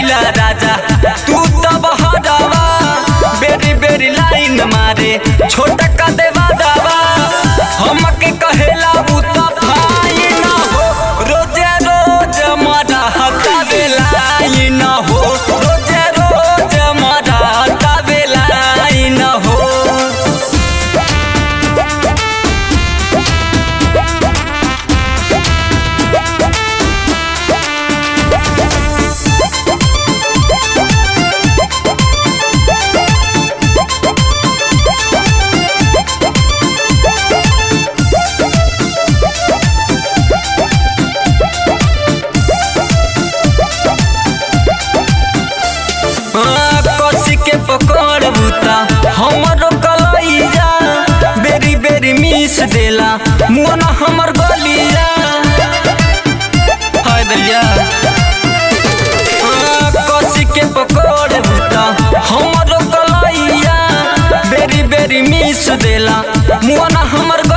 गईला राजा तू तब हटावा बेरी बेरी लाइन मारे छोटा का देवा दावा हमके कहेला बुता भाई ना हो रोजे रोज मारा हटा बेलाई ना हो रोजे रोज मारा हटा बेलाई ना हो। कसी के पकड़ बूता हमरो कलैया बेरी बेरी मिस देला मुना हमर गलिया हाय दलिया कसी के पकड़ बूता हमरो कलैया बेरी बेरी मिस देला मुना हमर